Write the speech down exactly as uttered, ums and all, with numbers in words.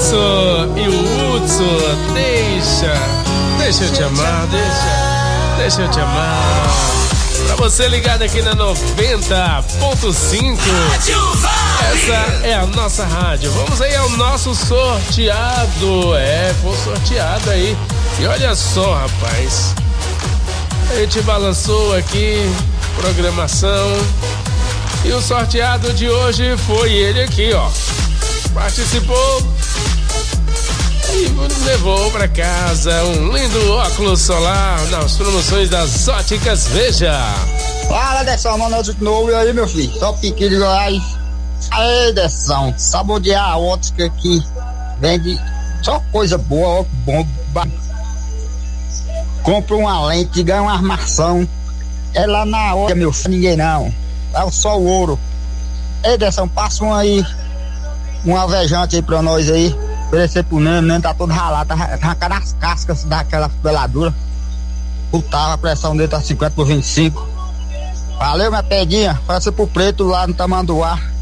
Hudson e o Hudson, deixa, deixa eu te amar, deixa, deixa eu te amar. Pra você ligado aqui na noventa ponto cinco, essa é a nossa rádio. Vamos aí ao nosso sorteado. É, foi sorteado aí. E olha só, rapaz, a gente balançou aqui, programação, e o sorteado de hoje foi ele aqui, ó. Participou e levou pra casa um lindo óculos solar nas promoções das Óticas Veja. Fala, Dessão, mano, de novo. E aí, meu filho? Só pique de Goiás. Aí, Dessão, saborear a ótica aqui. Vende só coisa boa, ó, bom. Compra uma lente, ganha uma armação. É lá na ótica, meu filho, ninguém não. É só o ouro. Ei, Dessão, passa um aí, um alvejante aí pra nós aí. Oferecer pro Neno, o Neno tá todo ralado, tá arrancando as cascas daquela peladura. Puta, a pressão dele tá cinquenta por vinte e cinco. Valeu, minha pedinha. Passa pro preto lá no Tamanduá.